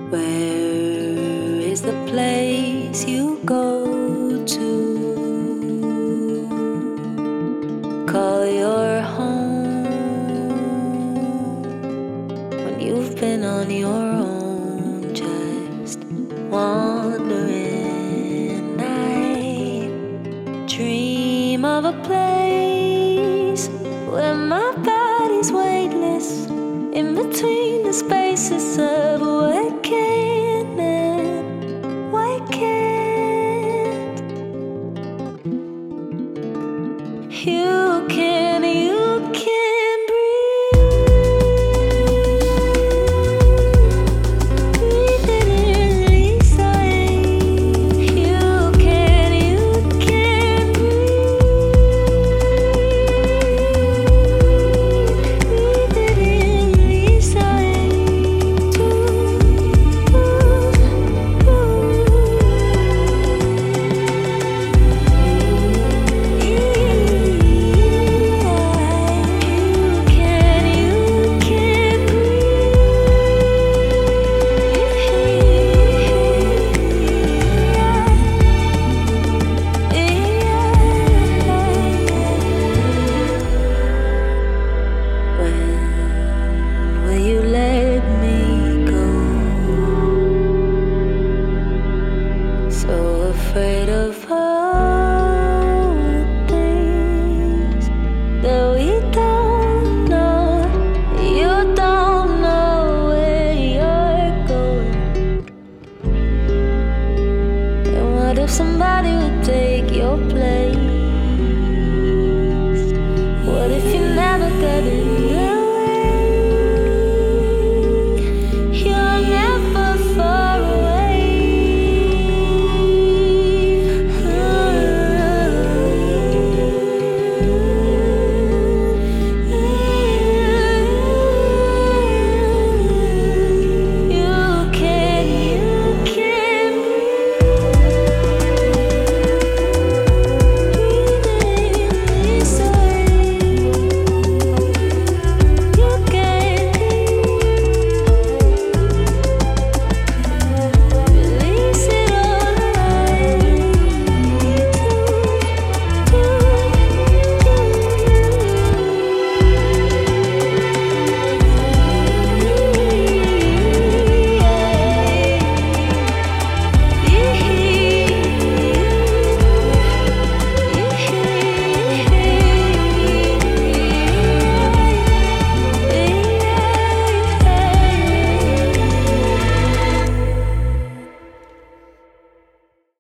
Where is the place you go to? Call your home when you've been on your own, just wandering. I dream of a place where my body's weightless in between the spaces of